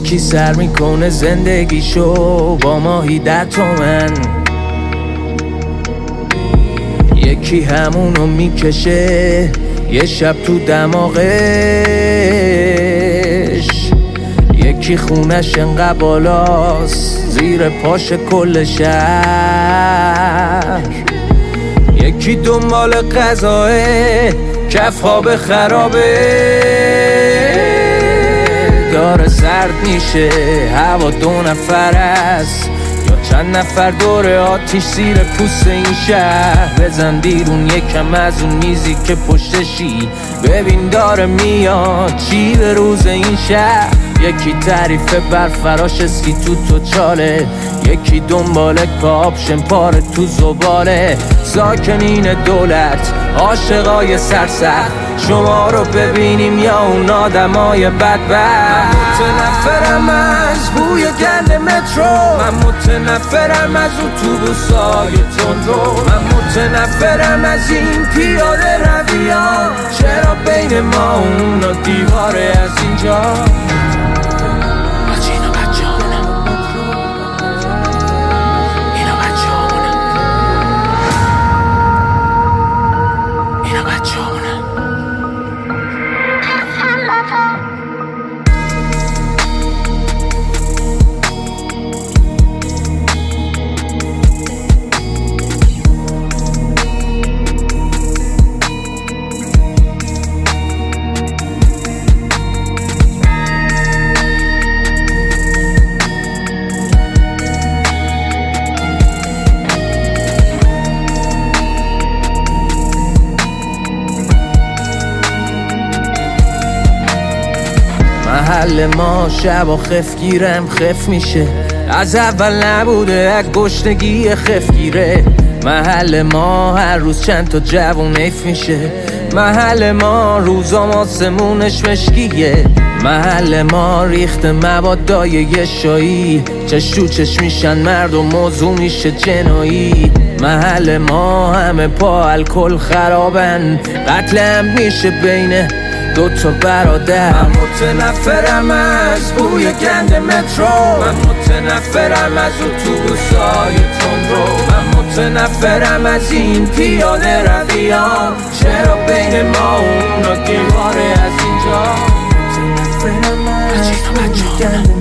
یکی سر میکنه زندگیشو با ماهی 10 تومن، یکی همونو میکشه یه شب تو دماغش، یکی خونش انقدر بالاست زیر پاش کل شهر، یکی دنبال غذاه کف خواب خرابه، داره سرد میشه هوا 2 نفر است یا چند نفر دور آتیش زیر پوست این شهر. بزن بیرون یکم از اون میزی که پشتشی، ببین داره میاد چی به روز این شهر. یکی تعریف بر فراش اسکی تو چاله، یکی دنبال کاپشن پاره تو زباله. ساکنین دولت عاشقای سرسخت، شما رو ببینیم یا اون آدمای بدبخت. متنفرم از بوی گند مترو، من متنفرم از اتوبوسای تندرو، من متنفرم از این پیاده رویان. چرا بین ما اونا دیواره از اینجا؟ محل ما شب و خف گیرم خف میشه، از اول نبوده از گشنگی خف گیره. محل ما هر روز چند تا جوون ایف میشه، محل ما روزام آسمونش مشکیه. محل ما ریخت مبادای یه شایی، چش تو چش میشن مرد و موضوع میشه جنایی. محل ما همه پا الکل خرابن، قتلم میشه بین 2 تا برادر. من متنفرم از بوی گند مترو، من متنفرم از اتوبوسای تندرو، من متنفرم از این پیاده رویان. چرا بین ما اونا دیواره از اینجا؟ متنفرم از بوی گند